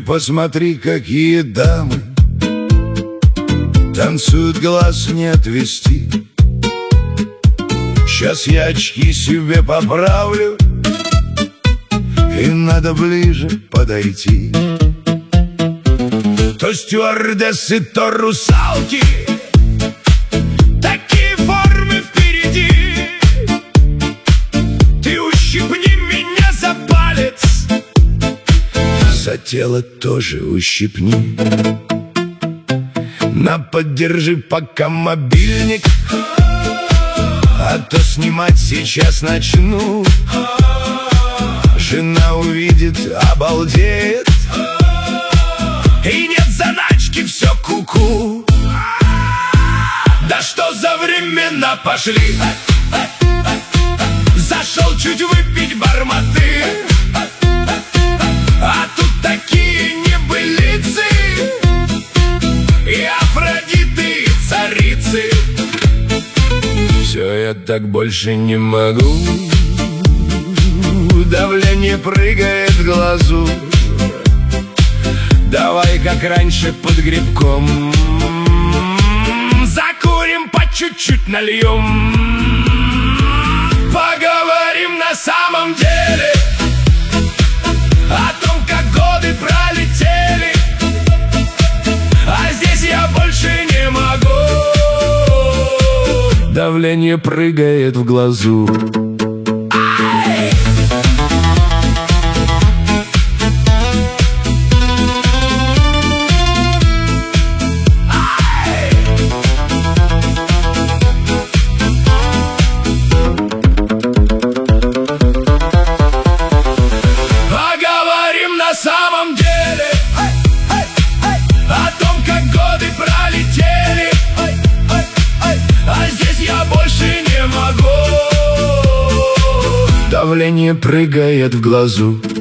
посмотри, какие дамы танцуют, глаз не отвести. Сейчас я очки себе поправлю, и надо ближе подойти. То стюардессы, то русалки, такие формы впереди. Ты ущипни меня за палец, за тело тоже ущипни. Поддержи пока мобильник, а то снимать сейчас начну. Жена увидит, обалдеет, и нет заначки, все ку-ку. Да что за времена пошли? Зашел чуть выпить барматы, а тут такие небылицы, и Афродиты, и царицы. Все, я так больше не могу. Давление прыгает в глазу. Давай, как раньше, под грибком закурим, по чуть-чуть нальем. Поговорим на самом деле о том, как годы пролетели. А здесь я больше не могу. Давление прыгает в глазу. Поговорим на самом деле о том, как годы пролетели. А здесь я больше не могу. Давление прыгает в глазу.